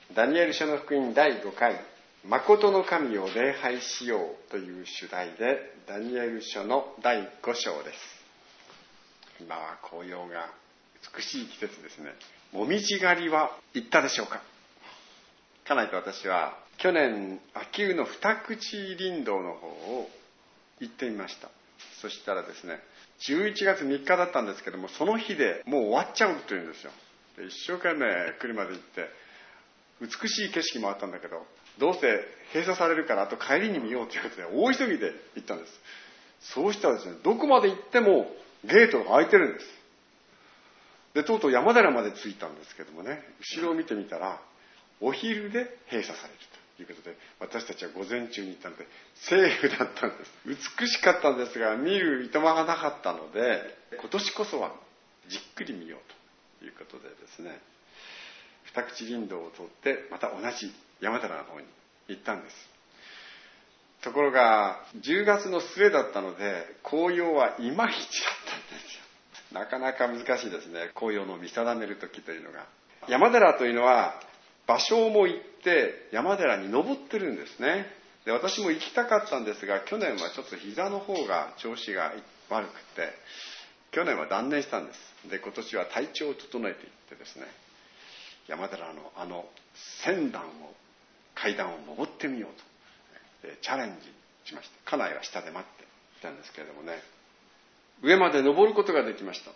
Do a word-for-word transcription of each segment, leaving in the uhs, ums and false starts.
ダニエル書の福音だいごかい、誠の神を礼拝しようという主題で、ダニエル書のだいご章です。今は紅葉が美しい季節ですね。もみじ狩りは行ったでしょうか。家内と私は去年秋保の二口林道の方を行ってみました。そしたらですね、じゅういちがつみっかだったんですけども、その日でもう終わっちゃうというんですよ。で一生懸命車で行って美しい景色もあったんだけど、どうせ閉鎖されるからあと帰りに見ようということで大急ぎで行ったんです。そうしたらですね、どこまで行ってもゲートが開いてるんです。でとうとう山寺まで着いたんですけどもね、後ろを見てみたらお昼で閉鎖されるということで、私たちは午前中に行ったのでセーフだったんです。美しかったんですが見るいとまがなかったので、今年こそはじっくり見ようということでですね、二口林道を通ってまた同じ山寺の方に行ったんです。ところがじゅうがつの末だったので紅葉はいまいちだったんですよ。なかなか難しいですね、紅葉の見定める時というのが。山寺というのは場所も行って山寺に登ってるんですね。で私も行きたかったんですが、去年はちょっと膝の方が調子が悪くて去年は断念したんです。で今年は体調を整えていってですね、山寺のあの千段を階段を登ってみようとでチャレンジしました。家内は下で待っていたんですけれどもね、上まで登ることができました。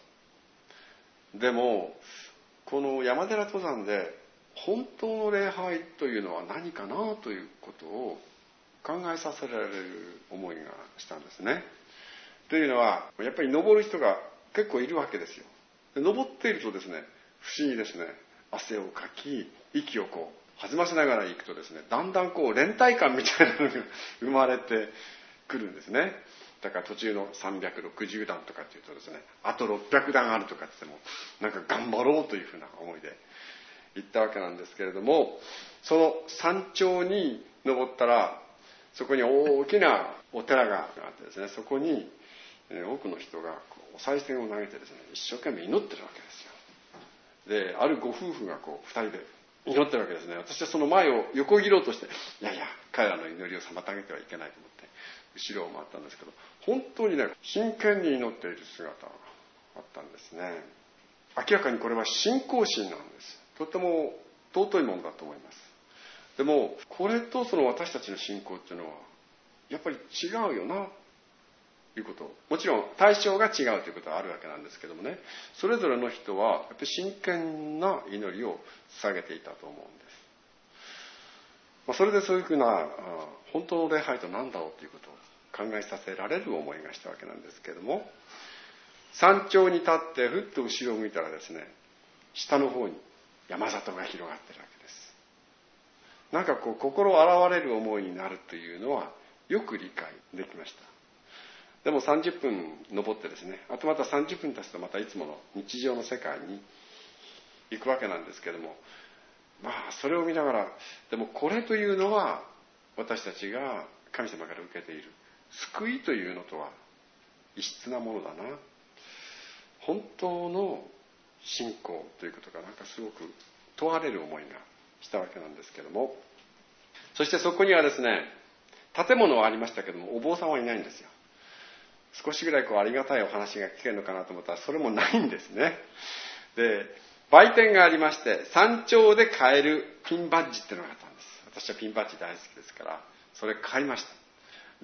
でもこの山寺登山で本当の礼拝というのは何かなということを考えさせられる思いがしたんですね。というのはやっぱり登る人が結構いるわけですよ。で登っているとですね、不思議ですね、汗をかき息をこう弾ませながら行くとですね、だんだんこう連帯感みたいなのが生まれてくるんですね。だから途中のさんびゃくろくじゅうだんとかっていうとですね、あとろっぴゃくだんあるとかって言ってもなんか頑張ろうというふうな思いで行ったわけなんですけれども、その山頂に登ったらそこに大きなお寺があってですね、そこに多くの人がこうお賽銭を投げてですね、一生懸命祈ってるわけですよ。であるご夫婦がこうふたりで祈ってるわけですね。私はその前を横切ろうとして、いやいや彼らの祈りを妨げてはいけないと思って後ろを回ったんですけど、本当にね真剣に祈っている姿があったんですね。明らかにこれは信仰心なんです。とても尊いものだと思います。でもこれとその私たちの信仰っていうのはやっぱり違うよなということ、もちろん対象が違うということはあるわけなんですけどもね、それぞれの人はやっぱり真剣な祈りを捧げていたと思うんです。まあ、それでそういうふうな本当の礼拝と何だろうということを考えさせられる思いがしたわけなんですけれども、山頂に立ってふっと後ろを見たらですね、下の方に山里が広がっているわけです。なんかこう心洗われる思いになるというのはよく理解できました。でもさんじゅっぷん登ってですね、あとまたさんじゅっぷん経つとまたいつもの日常の世界に行くわけなんですけれども、まあそれを見ながら、でもこれというのは私たちが神様から受けている救いというのとは異質なものだな、本当の信仰ということがなんかすごく問われる思いがしたわけなんですけれども、そしてそこにはですね、建物はありましたけどもお坊さんはいないんですよ。少しぐらいこうありがたいお話が聞けるのかなと思ったらそれもないんですね。で売店がありまして、山頂で買えるピンバッジっていうのがあったんです。私はピンバッジ大好きですからそれ買いました。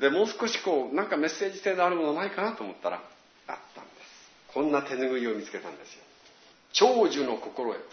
でもう少しこうなんかメッセージ性のあるものないかなと思ったらあったんです。こんな手拭いを見つけたんですよ。長寿の心得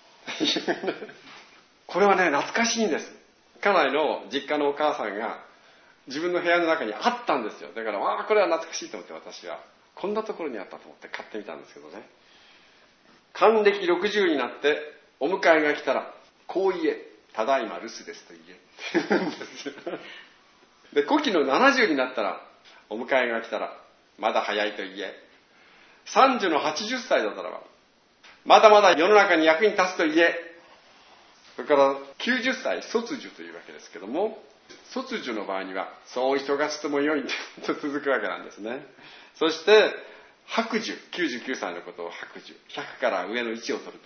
これはね懐かしいんです。家内の実家のお母さんが自分の部屋の中にあったんですよ。だからああこれは懐かしいと思って、私はこんなところにあったと思って買ってみたんですけどね、還暦ろくじゅうになってお迎えが来たらこう言え、ただいま留守ですと言えって言うんですよ。で古希のななじゅうになったらお迎えが来たらまだ早いと言え、さんじゅうのはちじゅっさいだったらばまだまだ世の中に役に立つと言え、それからきゅうじゅっさい卒寿というわけですけども、卒寿の場合にはそう人がしてもよいと続くわけなんですね。そして白寿、きゅうじゅうきゅうさいのことを白寿、ひゃくから上のいちを取ると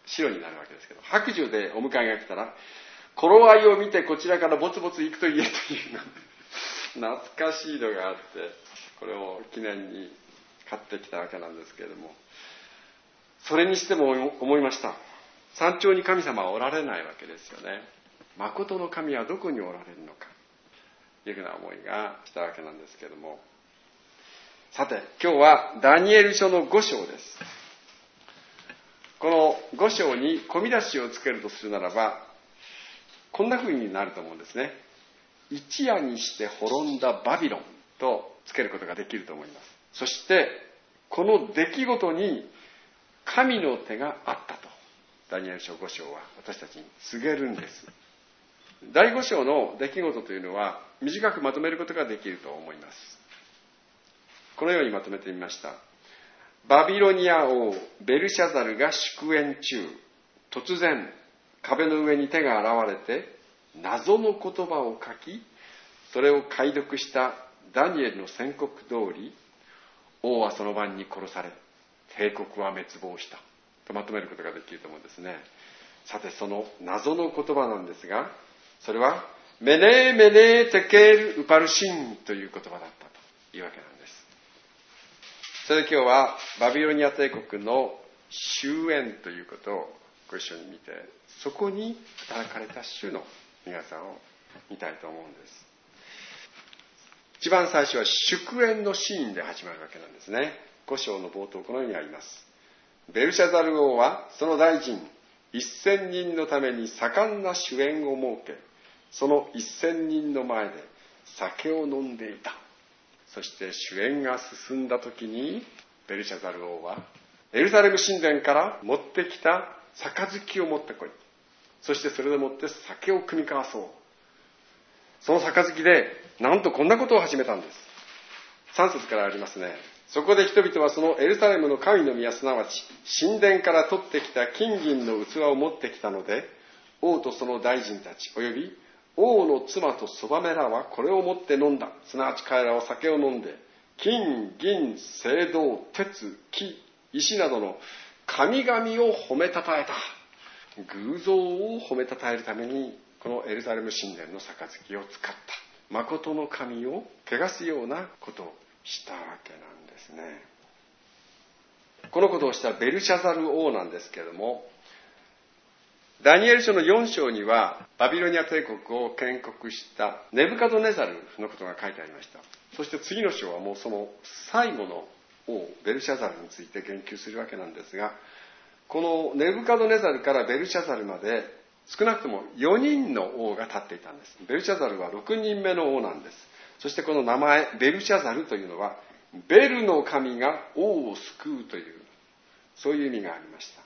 白になるわけですけど、白状でお迎えが来たら、頃合いを見てこちらからボツボツ行くと言えという懐かしいのがあって、これを記念に買ってきたわけなんですけれども、それにしても思いました。山頂に神様はおられないわけですよね。誠の神はどこにおられるのかというふうな思いがしたわけなんですけれども、さて今日はダニエル書のご章です。このご章に込み出しをつけるとするならば、こんなふうになると思うんですね。一夜にして滅んだバビロンとつけることができると思います。そしてこの出来事に神の手があったとダニエル書ご章は私たちに告げるんです。だいご章の出来事というのは短くまとめることができると思います。このようにまとめてみました。バビロニア王ベルシャザルが祝宴中、突然壁の上に手が現れて謎の言葉を書き、それを解読したダニエルの宣告通り、王はその晩に殺され、帝国は滅亡したとまとめることができると思うんですね。さてその謎の言葉なんですが、それはメネーメネーテケールウパルシンという言葉だったというわけなんです。それで今日はバビロニア帝国の終焉ということをご一緒に見て、そこに働かれた主の皆さんを見たいと思うんです。一番最初は祝宴のシーンで始まるわけなんですね。ご章の冒頭このようにあります。ベルシャザル王はその大臣一千人のために盛んな酒宴を設け、その一千人の前で酒を飲んでいた。そして酒宴が進んだ時にベルシャザル王はエルサレム神殿から持ってきた杯を持ってこい。そしてそれでもって酒を酌み交わそう。その杯でなんとこんなことを始めたんです。さん節からありますね。そこで人々はそのエルサレムの神の宮、すなわち神殿から取ってきた金銀の器を持ってきたので、王とその大臣たちおよび王の妻とそばめらはこれを持って飲んだ。すなわち彼らは酒を飲んで、金、銀、青銅、鉄、木、石などの神々を褒めたたえた。偶像を褒めたたえるためにこのエルサレム神殿の杯を使った。誠の神を汚すようなことをしたわけなんですね。このことをしたベルシャザル王なんですけれども、ダニエル書のよん章にはバビロニア帝国を建国したネブカドネザルのことが書いてありました。そして次の章はもうその最後の王ベルシャザルについて言及するわけなんですが、このネブカドネザルからベルシャザルまで少なくともよにんの王が立っていたんです。ベルシャザルはろくにんめの王なんです。そしてこの名前ベルシャザルというのはベルの神が王を救うという、そういう意味がありました。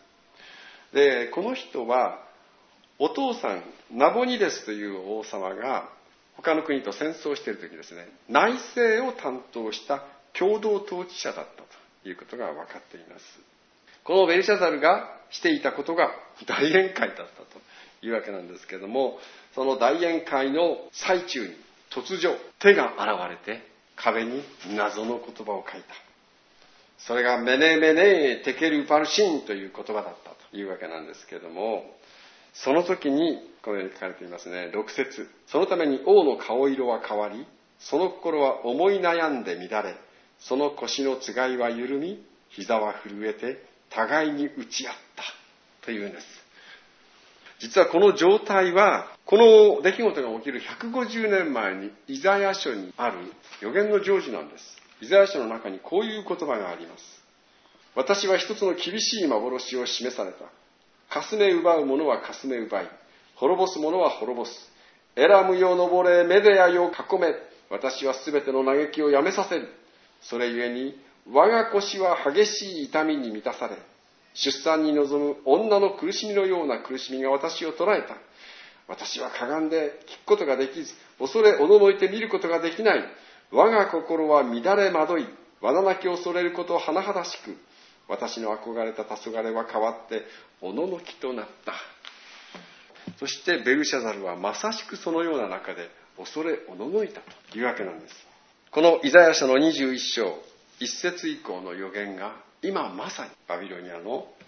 でこの人はお父さんナボニデスという王様が他の国と戦争している時ですね、内政を担当した共同統治者だったということが分かっています。このベルシャザルがしていたことが大宴会だったというわけなんですけれども、その大宴会の最中に突如手が現れて壁に謎の言葉を書いた。それがメネメネテケルパルシンという言葉だったというわけなんですけれども、その時にこのように書かれていますね。ろく節、そのために王の顔色は変わり、その心は思い悩んで乱れ、その腰のつがいは緩み、膝は震えて互いに打ち合ったというんです。実はこの状態はこの出来事が起きるひゃくごじゅうねんまえにイザヤ書にある預言の成就なんです。イザヤ書の中にこういう言葉があります。私は一つの厳しい幻を示された。かすめ奪う者はかすめ奪い、滅ぼす者は滅ぼす。エラムよ登れ、メデアよ囲め。私はすべての嘆きをやめさせる。それゆえに我が腰は激しい痛みに満たされ、出産に臨む女の苦しみのような苦しみが私を捉えた。私はかがんで聞くことができず、恐れおののいて見ることができない。我が心は乱れ惑い、罠なき恐れることを甚だしく、私の憧れた黄昏は変わっておののきとなった。そしてベルシャザルはまさしくそのような中で恐れおののいたというわけなんです。このイザヤ書のにじゅういっ章いっ節以降の予言が今まさにバビロニアの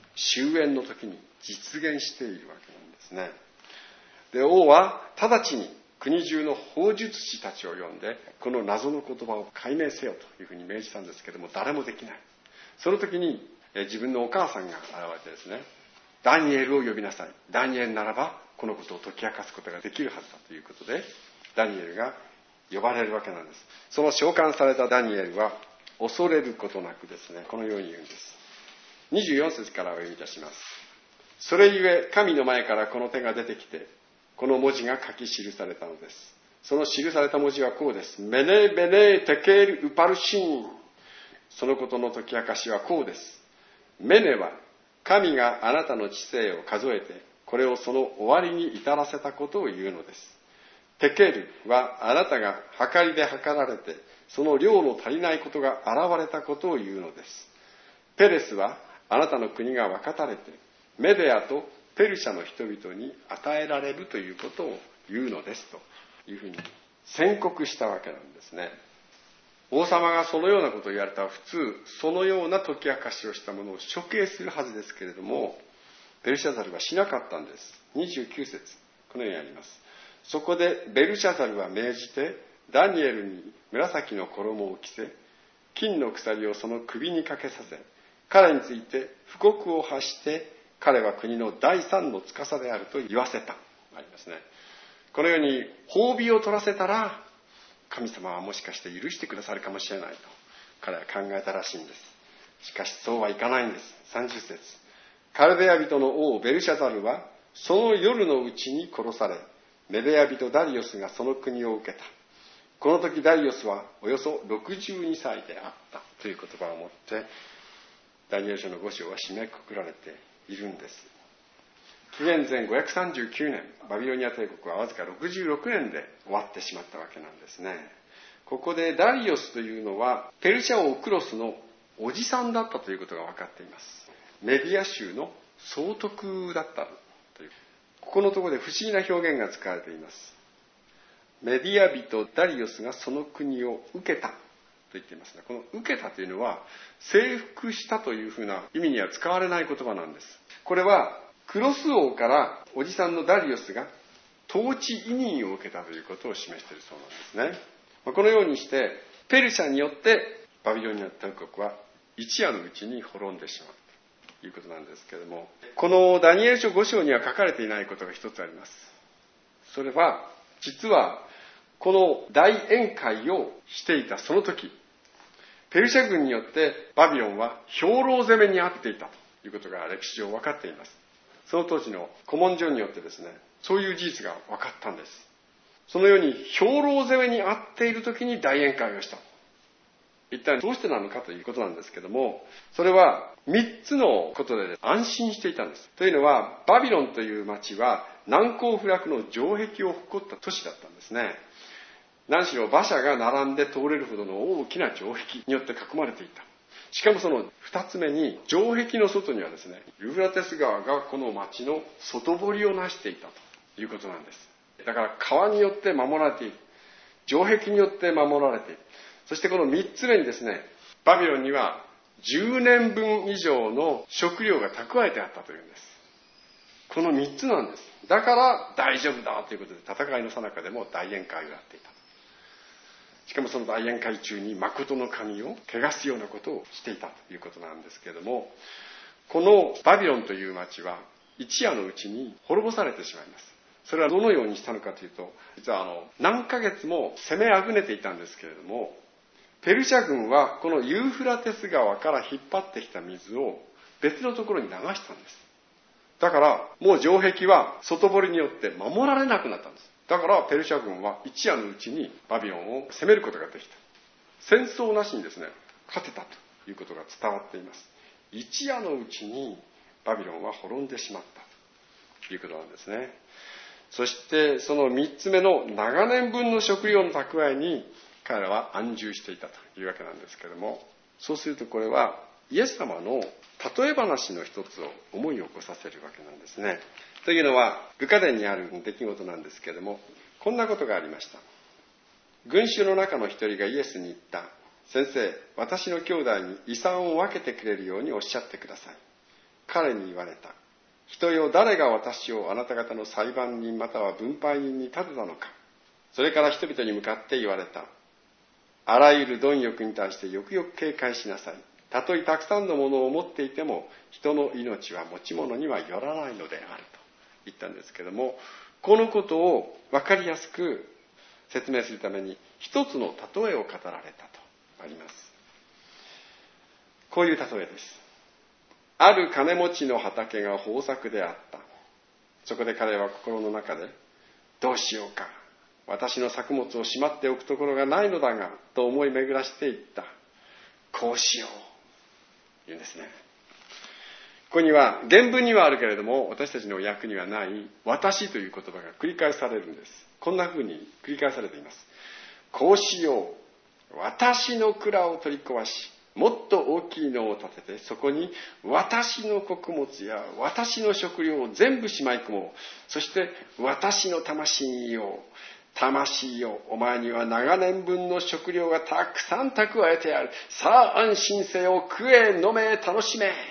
終焉の時に実現しているわけなんですね。で、王は直ちに国中の法術師たちを呼んで、この謎の言葉を解明せよというふうに命じたんですけども、誰もできない。その時に自分のお母さんが現れてですね、ダニエルを呼びなさい。ダニエルならばこのことを解き明かすことができるはずだということで、ダニエルが呼ばれるわけなんです。その召喚されたダニエルは恐れることなくですね、このように言うんです。にじゅうよん節からお読みいたします。それゆえ神の前からこの手が出てきて、この文字が書き記されたのです。その記された文字はこうです。メネベネテケールウパルシン。そのことの解き明かしはこうです。メネは神があなたの知性を数えて、これをその終わりに至らせたことを言うのです。テケールはあなたが計りで計られて、その量の足りないことが現れたことを言うのです。ペレスはあなたの国が分かたれて、メデアとペルシャの人々に与えられるということを言うのですというふうに宣告したわけなんですね。王様がそのようなことを言われたら、普通そのような解き明かしをしたものを処刑するはずですけれども、ベルシャザルはしなかったんです。にじゅうきゅう節、このようにあります。そこでベルシャザルは命じて、ダニエルに紫の衣を着せ、金の鎖をその首にかけさせ、彼について布告を発して、彼は国の第三の司であると言わせた。ありますね。このように褒美を取らせたら、神様はもしかして許してくださるかもしれないと彼は考えたらしいんです。しかしそうはいかないんです。さんじゅう節。カルデア人の王ベルシャザルはその夜のうちに殺され、メデア人ダリオスがその国を受けた。この時ダリオスはおよそろくじゅうにさいであったという言葉をもって、ダニエル書のご章は締めくくられているんです。紀元前ごひゃくさんじゅうきゅうねん、バビロニア帝国はわずかろくじゅうろくねんで終わってしまったわけなんですね。ここでダリオスというのはペルシャ王クロスのおじさんだったということが分かっています。メディア州の総督だったという、ここのところで不思議な表現が使われています。メディア人ダリオスがその国を受けたと言っていますね。この受けたというのは征服したというふうな意味には使われない言葉なんです。これはクロス王からおじさんのダリオスが統治委任を受けたということを示しているそうなんですね。このようにしてペルシャによってバビロニア帝国は一夜のうちに滅んでしまうということなんですけれども、このダニエル書ご章には書かれていないことが一つあります。それは実はこの大宴会をしていたその時、ペルシャ軍によってバビロンは兵糧攻めにあっていたということが歴史上分かっています。その当時の古文書によってですね、そういう事実が分かったんです。そのように兵糧攻めにあっている時に大宴会をした。一体どうしてなのかということなんですけども、それはみっつのことで安心していたんです。というのは、バビロンという町は難攻不落の城壁を誇った都市だったんですね。何しろ馬車が並んで通れるほどの大きな城壁によって囲まれていた。しかもその二つ目に、城壁の外にはですね、ユーフラテス川がこの町の外堀をなしていたということなんです。だから川によって守られている。城壁によって守られている。そしてこの三つ目にですね、バビロンにはじゅうねんぶん以上の食料が蓄えてあったというんです。この三つなんです。だから大丈夫だということで、戦いの最中でも大宴会をやっていた。しかもその大宴会中に誠の神を汚すようなことをしていたということなんですけれども、このバビロンという町は一夜のうちに滅ぼされてしまいます。それはどのようにしたのかというと、実はあの何ヶ月も攻めあぐねていたんですけれども、ペルシャ軍はこのユーフラテス川から引っ張ってきた水を別のところに流したんです。だからもう城壁は外堀によって守られなくなったんです。だからペルシャ軍は一夜のうちにバビロンを攻めることができた。戦争なしにですね、勝てたということが伝わっています。一夜のうちにバビロンは滅んでしまったということなんですね。そしてその三つ目の長年分の食料の蓄えに彼らは安住していたというわけなんですけれども、そうするとこれはイエス様の例え話の一つを思い起こさせるわけなんですね。というのはルカ伝にある出来事なんですけれども、こんなことがありました。群衆の中の一人がイエスに言った。先生、私の兄弟に遺産を分けてくれるようにおっしゃってください。 彼に言われた。人よ、誰が私をあなた方の裁判人または分配人に立てたのか。それから人々に向かって言われた。あらゆる貪欲に対してよくよく警戒しなさい。たとえたくさんのものを持っていても、人の命は持ち物にはよらないのであると言ったんですけども、このことを分かりやすく説明するために一つの例えを語られたとあります。こういう例えです。ある金持ちの畑が豊作であった。そこで彼は心の中で、どうしようか。私の作物をしまっておくところがないのだが、と思い巡らしていった。こうしよう。言うんですね。ここには、原文にはあるけれども、私たちの訳にはない、私という言葉が繰り返されるんです。こんな風に繰り返されています。こうしよう。私の蔵を取り壊し、もっと大きいのを建てて、そこに私の穀物や私の食料を全部しまい込もう。そして私の魂に言おう。魂よ、お前には長年分の食料がたくさん蓄えてある。さあ安心せよ、食え、飲め、楽しめ。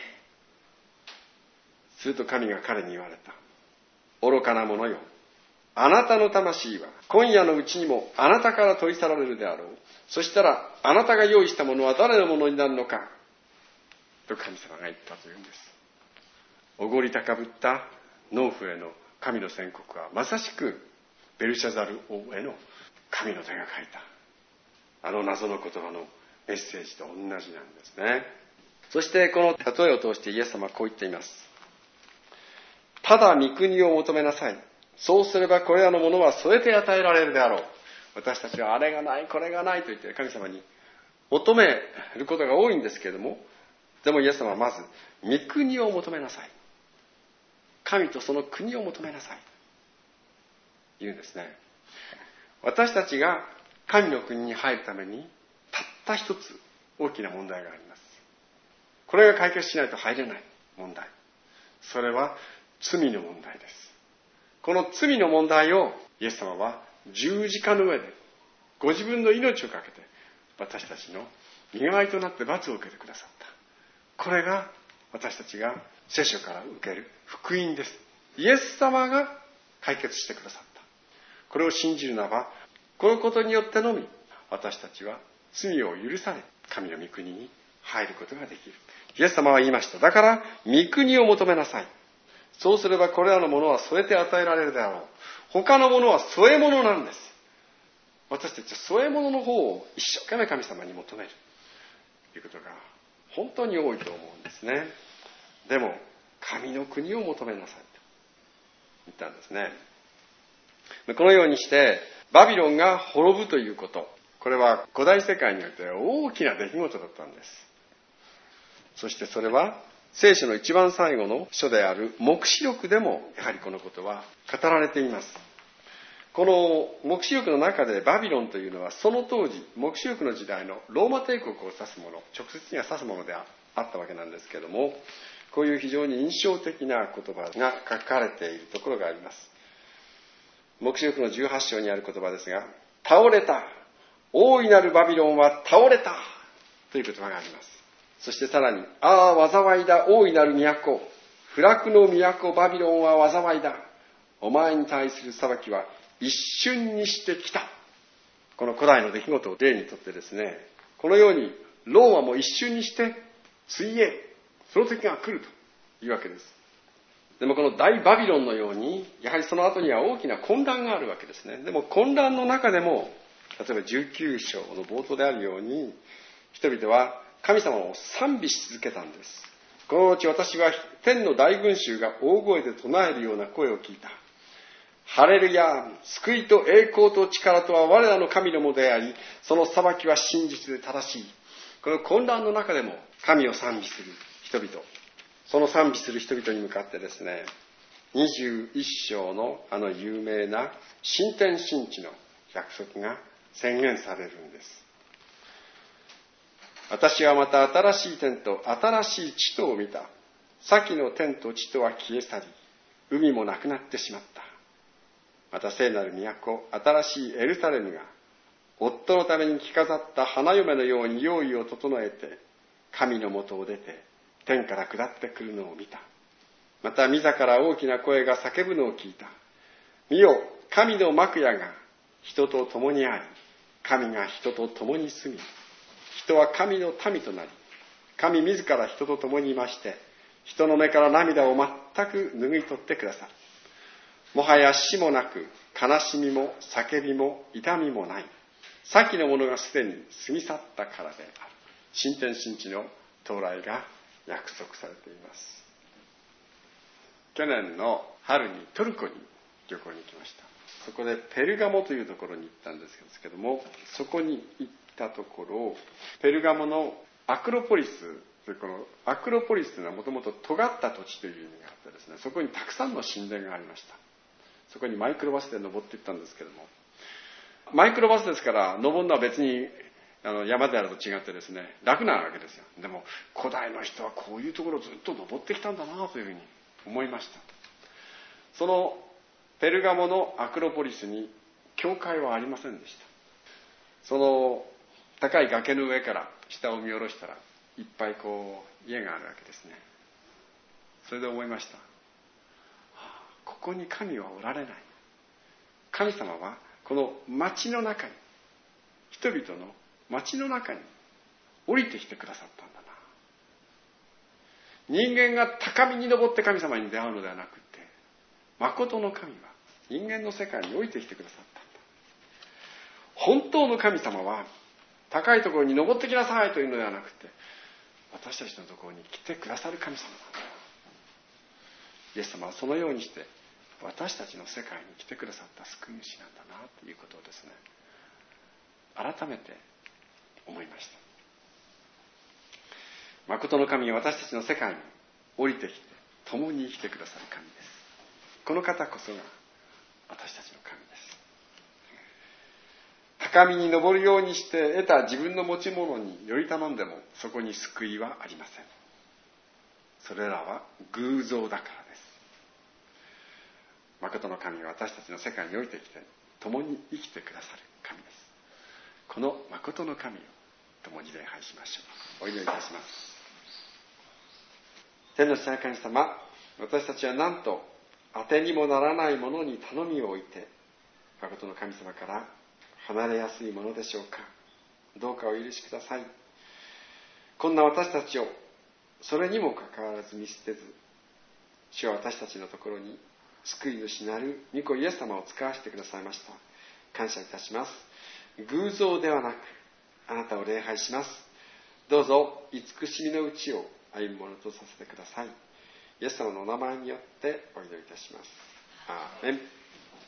すると神が彼に言われた。愚かな者よ。あなたの魂は今夜のうちにもあなたから取り去られるであろう。そしたらあなたが用意したものは誰のものになるのか。と神様が言ったというんです。おごり高ぶった農夫への神の宣告はまさしくベルシャザル王への神の手が書いたあの謎の言葉のメッセージと同じなんですね。そしてこの例えを通してイエス様はこう言っています。ただ御国を求めなさい。そうすればこれらのものは添えて与えられるであろう。私たちはあれがないこれがないと言って神様に求めることが多いんですけれども、でもイエス様はまず御国を求めなさい。神とその国を求めなさい。言うんですね。私たちが神の国に入るためにたった一つ大きな問題があります。これが解決しないと入れない問題。それは罪の問題です。この罪の問題をイエス様は十字架の上でご自分の命をかけて私たちの身代わりとなって罰を受けてくださった。これが私たちが聖書から受ける福音です。イエス様が解決してくださった。これを信じるならば、このことによってのみ私たちは罪を許され神の御国に入ることができる。イエス様は言いました。だから御国を求めなさい。そうすればこれらのものは添えて与えられるであろう。他のものは添え物なんです。私たちは添え物の方を一生懸命神様に求めるということが本当に多いと思うんですね。でも神の国を求めなさいと言ったんですね。このようにしてバビロンが滅ぶということ、これは古代世界において大きな出来事だったんです。そしてそれは聖書の一番最後の書である黙示録でもやはりこのことは語られています。この黙示録の中でバビロンというのはその当時黙示録の時代のローマ帝国を指すもの、直接には指すものであったわけなんですけれども、こういう非常に印象的な言葉が書かれているところがあります。黙示録のじゅうはち章にある言葉ですが、倒れた、大いなるバビロンは倒れたという言葉があります。そしてさらに、ああ災いだ、大いなる都、不落の都バビロンは災いだ、お前に対する裁きは一瞬にしてきた。この古代の出来事を例にとってですね、このようにローマも一瞬にして水泳、その時が来るというわけです。でもこの大バビロンのようにやはりその後には大きな混乱があるわけですね。でも混乱の中でも、例えばじゅうきゅう章の冒頭であるように、人々は神様を賛美し続けたんです。このうち私は天の大群衆が大声で唱えるような声を聞いた。ハレルヤ、救いと栄光と力とは我らの神のものであり、その裁きは真実で正しい。この混乱の中でも神を賛美する人々、その賛美する人々に向かってですね、にじゅういっ章のあの有名な新天新地の約束が宣言されるんです。私はまた新しい天と新しい地とを見た。先の天と地とは消え去り、海もなくなってしまった。また聖なる都、新しいエルサレムが、夫のために着飾った花嫁のように用意を整えて、神のもとを出て、 天から下ってくるのを見た。また御座から大きな声が叫ぶのを聞いた。見よ、神の幕屋が人と共にあり、神が人と共に住み、人は神の民となり、神自ら人と共にいまして、人の目から涙を全く拭い取ってくださる。もはや死もなく、悲しみも叫びも痛みもない。先のものがすでに過ぎ去ったからである。新天新地の到来が約束されています。去年の春にトルコに旅行に行きました。そこでペルガモというところに行ったんですけども、そこに行ったところ、ペルガモのアクロポリス、このアクロポリスというのはもともと尖った土地という意味があってですね、そこにたくさんの神殿がありました。そこにマイクロバスで登っていったんですけども、マイクロバスですから登るのは別にあの山であると違ってですね、楽なわけですよ。でも古代の人はこういうところをずっと登ってきたんだなというふうに思いました。そのペルガモのアクロポリスに教会はありませんでした。その高い崖の上から下を見下ろしたらいっぱいこう家があるわけですね。それで思いました。ここに神はおられない。神様はこの町の中に、人々の町の中に降りてきてくださったんだな。人間が高みに登って神様に出会うのではなくて、誠の神は人間の世界に降りてきてくださったんだ。本当の神様は高いところに登ってきなさいというのではなくて、私たちのところに来てくださる神様なんだ。イエス様はそのようにして私たちの世界に来てくださった救い主なんだなということをですね、改めて思いました。誠の神は私たちの世界に降りてきて共に生きてくださる神です。この方こそが私たちの神です。高みに登るようにして得た自分の持ち物により頼んでもそこに救いはありません。それらは偶像だからです。誠の神は私たちの世界に降りてきて共に生きてくださる神です。この誠の神を共に礼拝しましょう。お祈りいたします。天の父なる神様、私たちはなんと当てにもならないものに頼みを置いて誠の神様から離れやすいものでしょうか。どうかお許しください。こんな私たちをそれにもかかわらず見捨てず、主は私たちのところに救い主なる御子イエス様を使わせてくださいました。感謝いたします。偶像ではなくあなたを礼拝します。どうぞ慈しみのうちを歩むものとさせてください。イエス様のお名前によってお祈りいたします。アーメン。